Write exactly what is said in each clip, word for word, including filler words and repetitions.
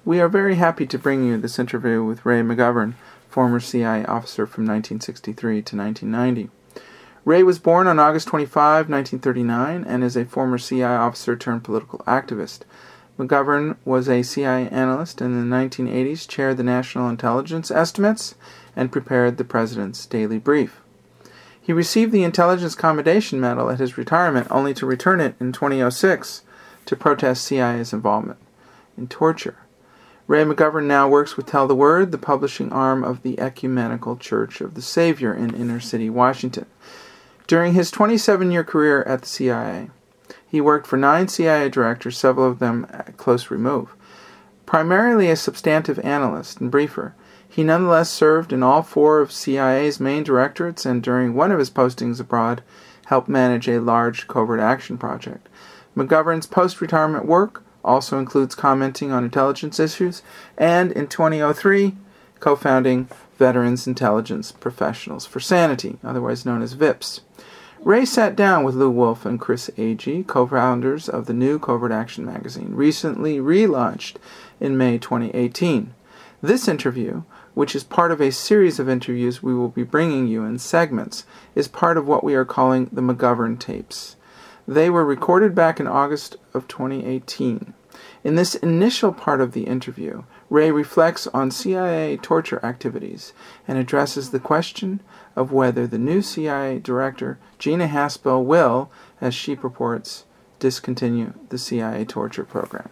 We are very happy to bring you this interview with Ray McGovern, former C I A officer from nineteen sixty-three to nineteen ninety. Ray was born on August twenty-fifth, nineteen thirty-nine, and is a former C I A officer turned political activist. McGovern was a C I A analyst and in the nineteen eighties chaired the National Intelligence Estimates and prepared the President's Daily Brief. He received the Intelligence Commendation Medal at his retirement, only to return it in two thousand six to protest C I A's involvement in torture. Ray McGovern now works with Tell the Word, the publishing arm of the Ecumenical Church of the Savior in inner-city Washington. During his twenty-seven-year career at the C I A, he worked for nine C I A directors, several of them at close remove. Primarily a substantive analyst and briefer, he nonetheless served in all four of C I A's main directorates and during one of his postings abroad helped manage a large covert action project. McGovern's post-retirement work also includes commenting on intelligence issues and, in two thousand three, co-founding Veterans Intelligence Professionals for Sanity, otherwise known as V I P S. Ray sat down with Lew Wolff and Chris Agee, co-founders of the new Covert Action magazine, recently relaunched in May twenty eighteen. This interview, which is part of a series of interviews we will be bringing you in segments, is part of what we are calling the McGovern tapes. They were recorded back in August of twenty eighteen. In this initial part of the interview, Ray reflects on C I A torture activities and addresses the question of whether the new C I A director, Gina Haspel, will, as she purports, discontinue the C I A torture program.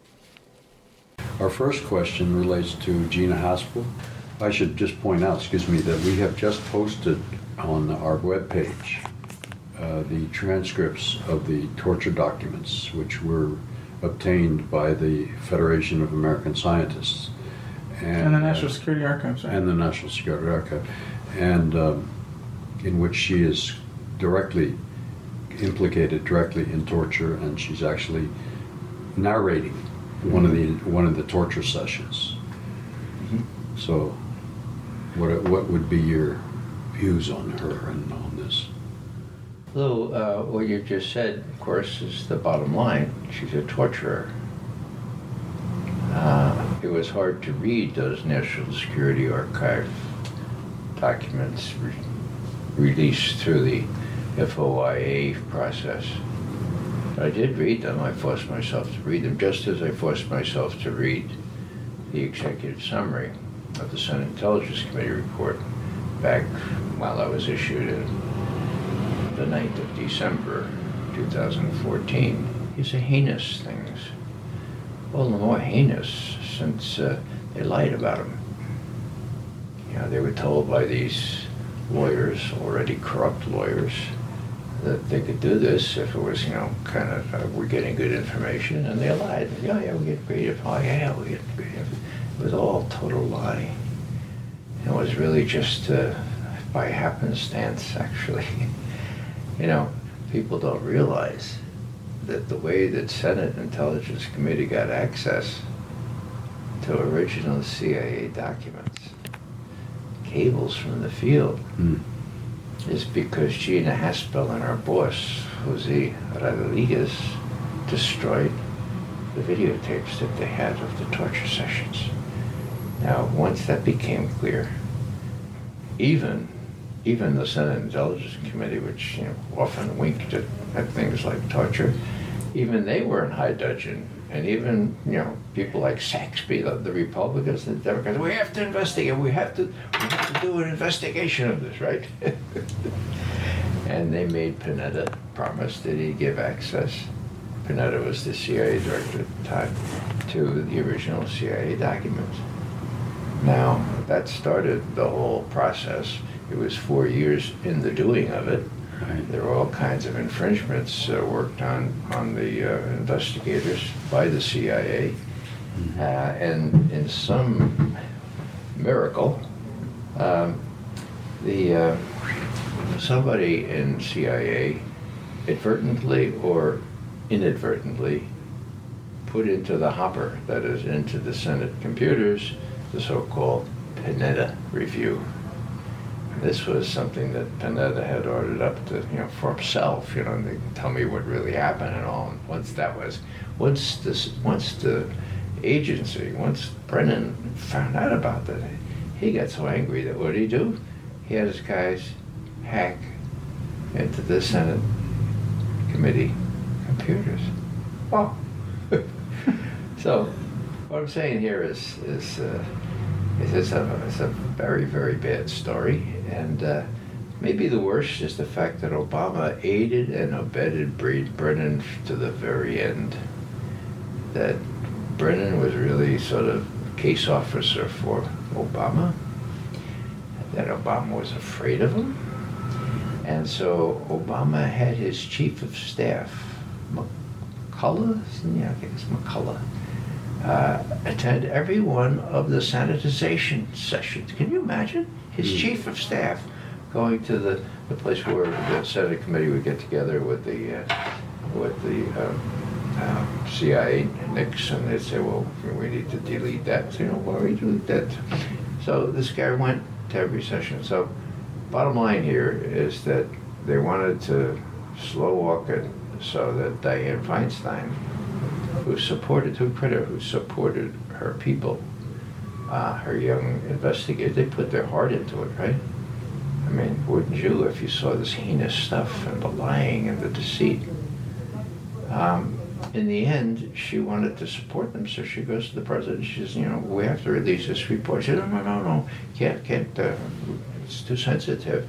Our first question relates to Gina Haspel. I should just point out, excuse me, that we have just posted on our webpage uh, the transcripts of the torture documents, which were obtained by the Federation of American Scientists. And, and the National uh, Security Archives, right? And the National Security Archive. And um, in which she is directly implicated directly in torture, and she's actually narrating one of the one of the torture sessions. Mm-hmm. So, what what would be your views on her and on this? Lou, uh, what you just said, of course, is the bottom line. She's a torturer. Uh, it was hard to read those National Security Archive documents re- released through the F O I A process. I did read them. I forced myself to read them, just as I forced myself to read the executive summary of the Senate Intelligence Committee report back while I was issued in the ninth of December, two thousand fourteen. These are heinous things. All the more heinous since uh, they lied about them. You know, they were told by these lawyers, already corrupt lawyers, that they could do this if it was, you know, kind of, uh, we're getting good information, and they lied. Yeah, yeah, we get great info. Oh, yeah, we get great info. It was all total lie. It was really just uh, by happenstance, actually. You know, people don't realize that the way that Senate Intelligence Committee got access to original C I A documents, cables from the field, mm. is because Gina Haspel and our boss, Jose Rodriguez, destroyed the videotapes that they had of the torture sessions. Now, once that became clear, even even the Senate Intelligence Committee, which, you know, often winked at, at things like torture, even they were in high dudgeon. And even, you know, people like Saxby, the, the Republicans and the Democrats, we have to investigate, we have to, we have to do an investigation of this, right? And they made Panetta promise that he'd give access. Panetta was the C I A director at the time, to the original C I A documents. Now, that started the whole process. It was four years in the doing of it. Right. There were all kinds of infringements uh, worked on on the uh, investigators by the C I A, mm-hmm. uh, and in some miracle, um, the uh, somebody in C I A inadvertently or inadvertently put into the hopper, that is, into the Senate computers, the so-called Panetta Review. This was something that Panetta had ordered up to, you know, for himself, you know, and they tell me what really happened and all. And once that was, once this, once the agency. Once Brennan found out about that, he got so angry that what did he do? He had his guys hack into the Senate committee computers. Oh. So what I'm saying here is is, uh, is it's, a, it's a very, very bad story. And uh, maybe the worst is the fact that Obama aided and abetted Brennan to the very end. That Brennan was really sort of case officer for Obama. That Obama was afraid of him. And so Obama had his chief of staff, McCullough, yeah, I think it's McCullough, uh, attend every one of the sanitization sessions. Can you imagine? His mm. chief of staff going to the, the place where the Senate committee would get together with the uh, with the um, uh, C I A Nix, and they'd say, well, we need to delete that. So, you know, why do we delete that? So this guy went to every session. So bottom line here is that they wanted to slow walk it so that Dianne Feinstein, who supported, to credit, who supported her people, uh, her young investigators, they put their heart into it, right? I mean, wouldn't you if you saw this heinous stuff and the lying and the deceit? Um, in the end, she wanted to support them, so she goes to the president. She says, you know, we have to release this report. She said, no, no, no, no, can't, can't, uh, it's too sensitive.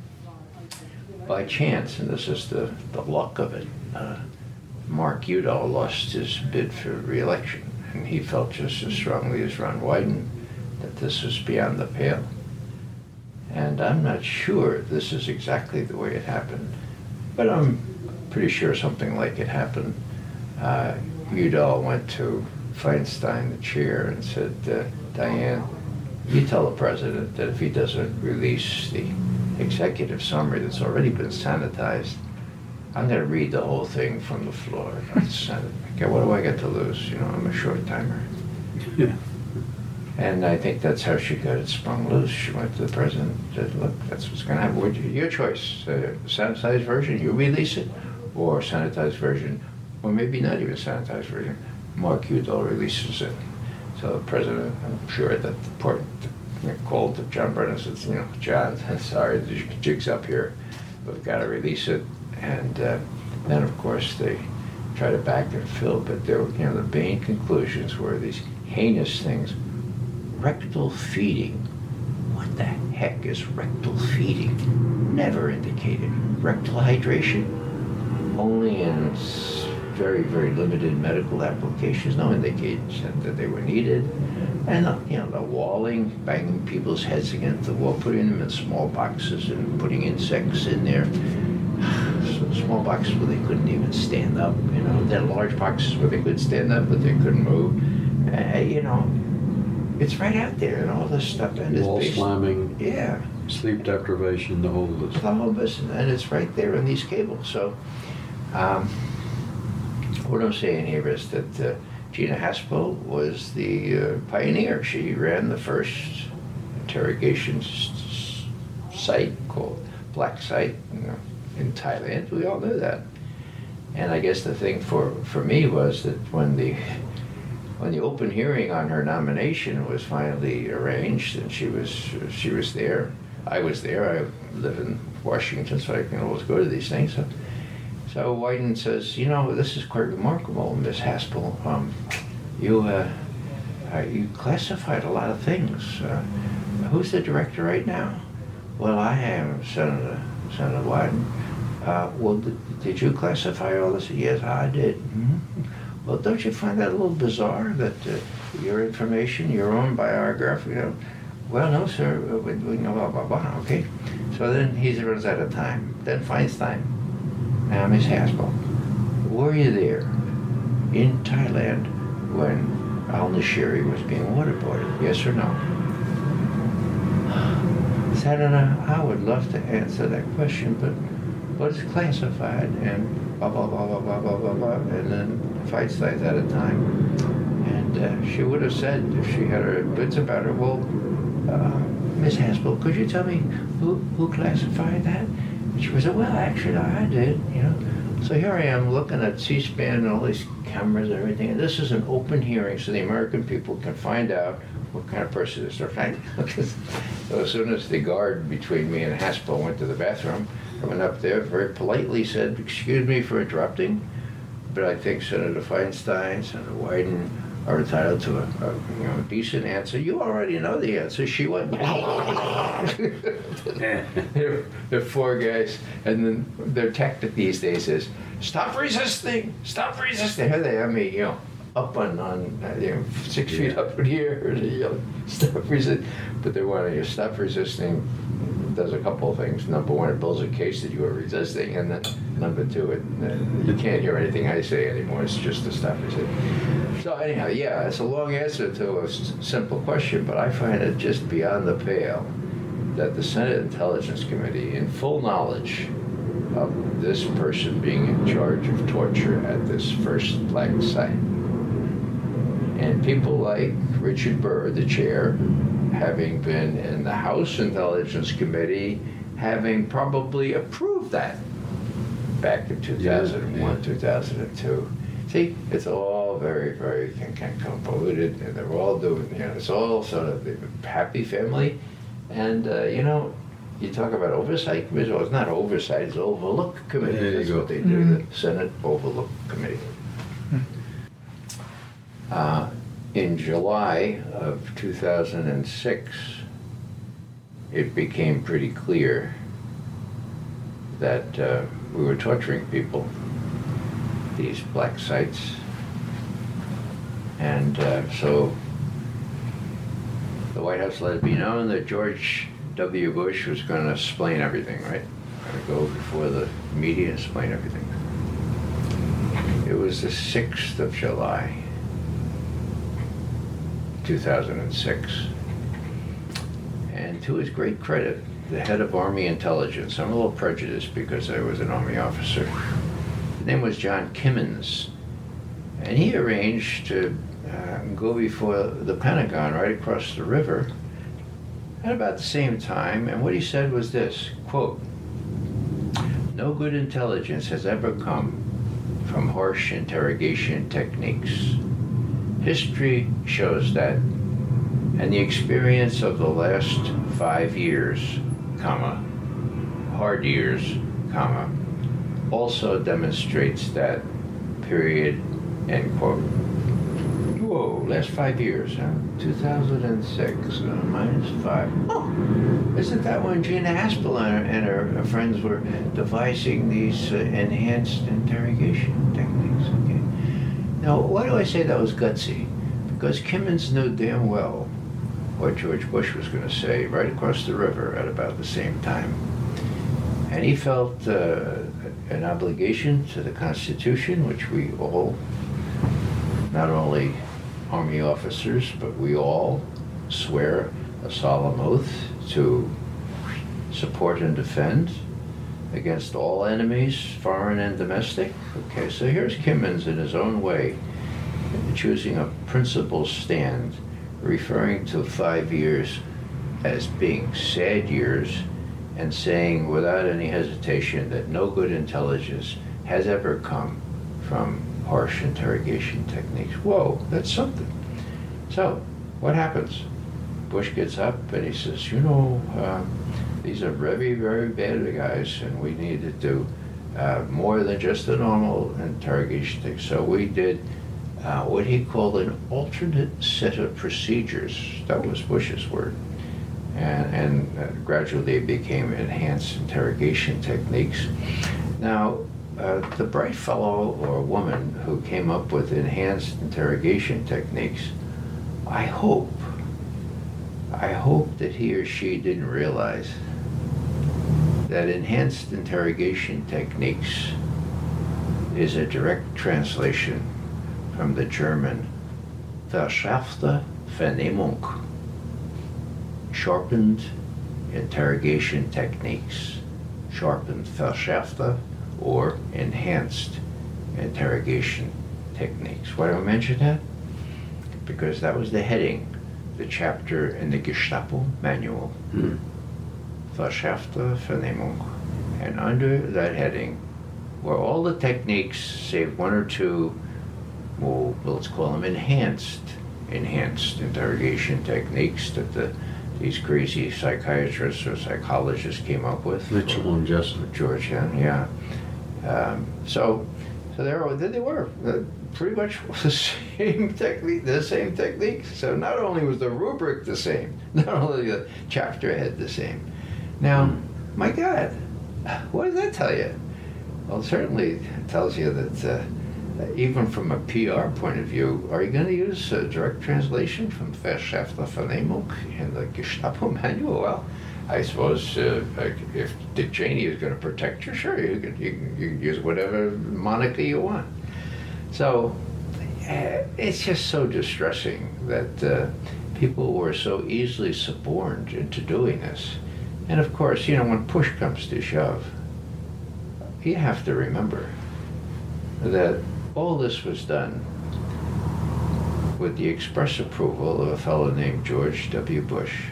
By chance, and this is the, the luck of it, uh, Mark Udall lost his bid for re-election, and he felt just as strongly as Ron Wyden that this was beyond the pale. And I'm not sure this is exactly the way it happened, but I'm pretty sure something like it happened. Uh, Udall went to Feinstein, the chair, and said, uh, Dianne, you tell the president that if he doesn't release the executive summary that's already been sanitized, I'm going to read the whole thing from the floor of the Senate. Okay, what do I get to lose? You know, I'm a short timer. Yeah. And I think that's how she got it sprung loose. She went to the president and said, look, that's what's going to happen. Your choice. Uh, sanitized version, you release it, or sanitized version, or maybe not even sanitized version. Mark Udall releases it. So the president, I'm sure that the port called to John Brennan and says, you know, John, sorry, the jig's up here. We've got to release it. And uh, then, of course, they try to back and fill, but there, you know, the main conclusions were these heinous things. Rectal feeding. What the heck is rectal feeding? Never indicated. Rectal hydration? Only in very, very limited medical applications. No indication that they were needed. And, uh, you know, the walling, banging people's heads against the wall, putting them in small boxes and putting insects in there. So small boxes where they couldn't even stand up, you know. Then large boxes where they could stand up but they couldn't move. Uh, you know, it's right out there and all this stuff. And wall it's based, slamming, yeah, sleep deprivation, the whole list. The whole list, and it's right there in these cables. So, um, what I'm saying here is that uh, Gina Haspel was the uh, pioneer. She ran the first interrogation s- site called Black Site, you know, in Thailand. We all knew that. And I guess the thing for, for me was that when the when the open hearing on her nomination was finally arranged, and she was she was there, I was there. I live in Washington, so I can always go to these things. So, so Wyden says, you know, this is quite remarkable, Miss Haspel. Um, you uh, uh, you classified a lot of things. Uh, who's the director right now? Well, I am, Senator Senator Wyden. Uh, well, did, did you classify all this? Yes, I did. Mm-hmm. Well, don't you find that a little bizarre that uh, your information, your own biography, you know? Well, no, sir. We, we know blah, blah, blah. Okay. So then he runs out of time. Then Feinstein. Now, Miss Haspel, were you there in Thailand when al-Nashiri was being waterboarded? Yes or no? Senator, I would love to answer that question, but but it's classified, and blah, blah, blah, blah, blah, blah, blah, blah, and then Feinstein's out of time. And uh, she would have said, if she had her bits about her, well, uh, Miss Haspel, could you tell me who, who classified that? And she would say, well, actually, I did, you know. So here I am looking at C-SPAN and all these cameras and everything, and this is an open hearing so the American people can find out what kind of person this is. Right? So as soon as the guard between me and Haspel went to the bathroom, I went up there, very politely said, "Excuse me for interrupting, but I think Senator Feinstein, Senator Wyden are entitled to a, a you know, decent answer." "You already know the answer." She went. they're, they're four guys, and then their tactic these days is, "Stop resisting! Stop resisting!" Here they have me, you know, up on, on you know, six feet up in here, you know, stop resisting. But they want to stop resisting. Does a couple of things. Number one, it builds a case that you are resisting, and then number two, it uh, you can't hear anything I say anymore. It's just to stop resisting. So anyhow, yeah, it's a long answer to a s- simple question, but I find it just beyond the pale that the Senate Intelligence Committee, in full knowledge of this person being in charge of torture at this first black site, and people like Richard Burr, the chair, having been in the House Intelligence Committee, having probably approved that back in two thousand one, yeah, yeah. two thousand two. See, it's all very, very convoluted, and they're all doing, you know, it's all sort of a happy family. And, uh, you know, you talk about oversight committee, well, it's not oversight, it's overlook committee. There you That's go. what they do, Mm-hmm. the Senate Overlook Committee. Uh, in July of two thousand six, it became pretty clear that uh, we were torturing people, these black sites. And uh, so the White House let it be known that George W. Bush was going to explain everything, right? Going to go before the media and explain everything. It was the sixth of July, two thousand six. And to his great credit, the head of Army Intelligence, I'm a little prejudiced because I was an Army officer, his name was John Kimmons, and he arranged to uh, go before the Pentagon right across the river at about the same time, and what he said was this, quote, "No good intelligence has ever come from harsh interrogation techniques. History shows that, and the experience of the last five years, comma, hard years, comma, also demonstrates that, period," end quote. Whoa, last five years, huh? two thousand six, uh, minus five. Oh, isn't that when Gina Haspel and her, and her, her friends were devising these uh, enhanced interrogation techniques? Okay. Now, why do I say that was gutsy? Because Kimmons knew damn well what George Bush was going to say right across the river at about the same time. And he felt uh, an obligation to the Constitution, which we all, not only Army officers, but we all swear a solemn oath to support and defend against all enemies, foreign and domestic. Okay, so here's Kimmons in his own way, choosing a principled stand, referring to five years as being sad years, and saying without any hesitation that no good intelligence has ever come from harsh interrogation techniques. Whoa, that's something. So, what happens? Bush gets up and he says, you know, uh, these are very, very bad guys, and we need to do uh, more than just a normal interrogation thing. So we did uh, what he called an alternate set of procedures. That was Bush's word. And, and uh, gradually it became enhanced interrogation techniques. Now, uh, the bright fellow or woman who came up with enhanced interrogation techniques, I hope, I hope that he or she didn't realize that enhanced interrogation techniques is a direct translation from the German Verschärfte Vernehmung, sharpened interrogation techniques, sharpened Verschärfte, or enhanced interrogation techniques. Why do I mention that? Because that was the heading, the chapter in the Gestapo manual, hmm. Verschärfte Vernehmung. And under that heading where all the techniques, save one or two, well, let's call them enhanced, enhanced interrogation techniques that the these crazy psychiatrists or psychologists came up with. Mitchell and Jessup. Georgetown, yeah. Um, so, so there, there they were, uh, pretty much the same technique, the same techniques. So not only was the rubric the same, not only the chapter head the same. Now, mm. my God, what does that tell you? Well, certainly it tells you that uh, even from a P R point of view, are you going to use a direct translation from Verschärfte Vernehmung in the Gestapo manual? Well, I suppose uh, if Dick Cheney is going to protect you, sure, you can, you can, you can use whatever moniker you want. So uh, it's just so distressing that uh, people were so easily suborned into doing this. And of course, you know, when push comes to shove, you have to remember that all this was done with the express approval of a fellow named George W. Bush.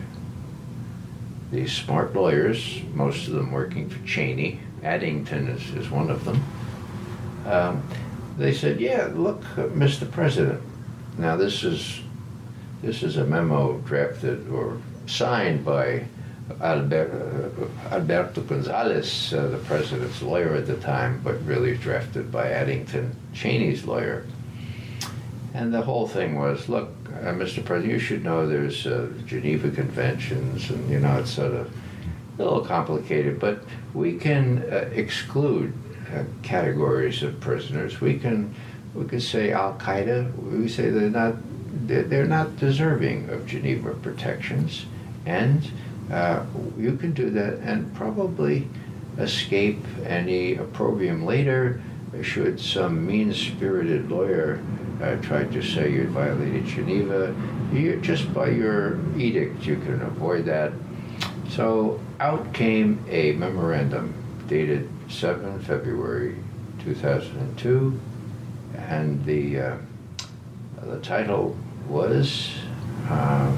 These smart lawyers, most of them working for Cheney, Addington is, is one of them, um, they said, yeah, look, uh, Mister President, now this is, this is a memo drafted or signed by Albert, uh, Alberto Gonzalez, uh, the president's lawyer at the time, but really drafted by Addington, Cheney's lawyer. And the whole thing was, look, uh, Mister President, you should know there's uh, Geneva Conventions, and you know it's sort of a little complicated, but we can uh, exclude uh, categories of prisoners. We can, we can say Al Qaeda. We say they're not, they're, they're not deserving of Geneva protections, and Uh, you can do that and probably escape any opprobrium later should some mean-spirited lawyer uh, try to say you violated Geneva. You, just by your edict, you can avoid that. So out came a memorandum dated seventh February two thousand two, and the, uh, the title was um,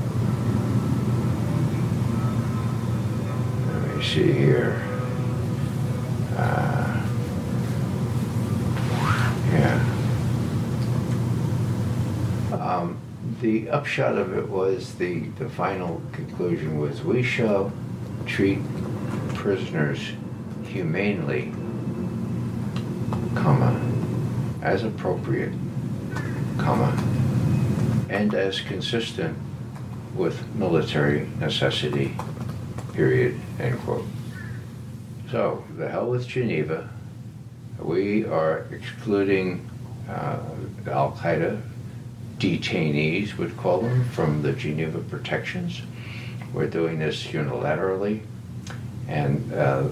see here. Uh, yeah. Um, the upshot of it was the, the final conclusion was, we shall treat prisoners humanely, comma, as appropriate, comma, and as consistent with military necessity, period, end quote. So, the hell with Geneva. We are excluding uh, Al-Qaeda detainees, we'd call them, from the Geneva protections. We're doing this unilaterally. And uh,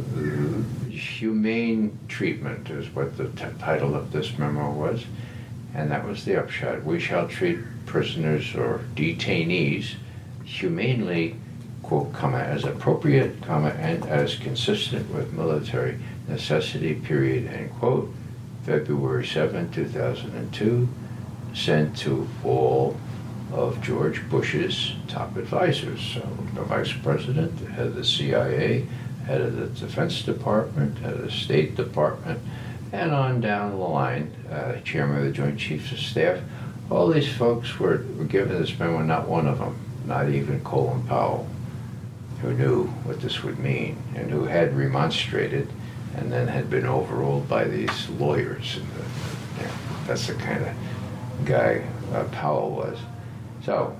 humane treatment is what the t- title of this memo was. And that was the upshot. We shall treat prisoners or detainees humanely, quote, comma, as appropriate, comma, and as consistent with military necessity, period, end quote. February seventh, two thousand two, sent to all of George Bush's top advisors. So the Vice President, head of the C I A, head of the Defense Department, head of the State Department, and on down the line, uh, Chairman of the Joint Chiefs of Staff. All these folks were, were given this memo, not one of them, not even Colin Powell, who knew what this would mean and who had remonstrated and then had been overruled by these lawyers. And the, you know, that's the kind of guy uh, Powell was. So,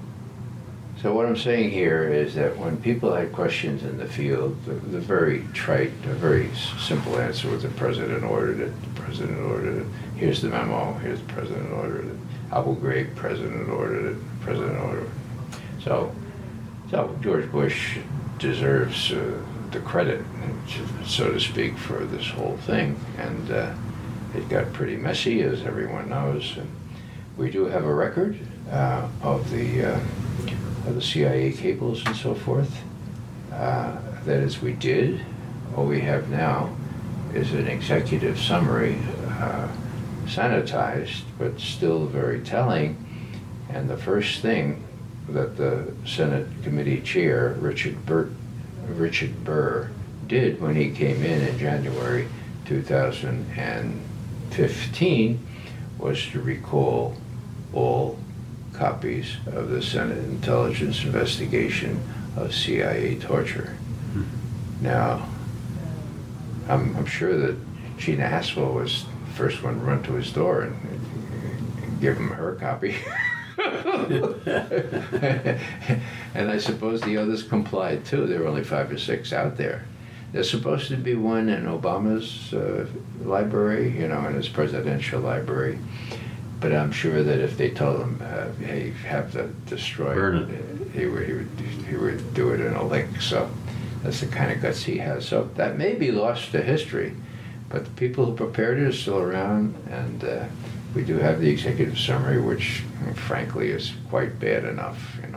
so what I'm saying here is that when people had questions in the field, the, the very trite, the very simple answer was the president ordered it, the president ordered it, here's the memo, here's the president ordered it, Abu Ghraib, president ordered it, president ordered it. So, So George Bush deserves uh, the credit, so to speak, for this whole thing. And uh, it got pretty messy, as everyone knows. And we do have a record uh, of the uh, of the C I A cables and so forth. Uh, that is, we did. What we have now is an executive summary, uh, sanitized, but still very telling. And the first thing that the Senate Committee Chair, Richard Burt, Richard Burr, did when he came in in January two thousand fifteen was to recall all copies of the Senate intelligence investigation of C I A torture. Mm-hmm. Now, I'm, I'm sure that Gina Haspel was the first one to run to his door and, and give him her copy. And I suppose the others complied too. There were only five or six out there. There's supposed to be one in Obama's uh, library, you know, in his presidential library. But I'm sure that if they told him, uh, hey, have that destroyed, burn it, he would, he would he would do it in a lick. So that's the kind of guts he has. So that may be lost to history, but the people who prepared it are still around, and uh, we do have the executive summary, which frankly is quite bad enough. You know.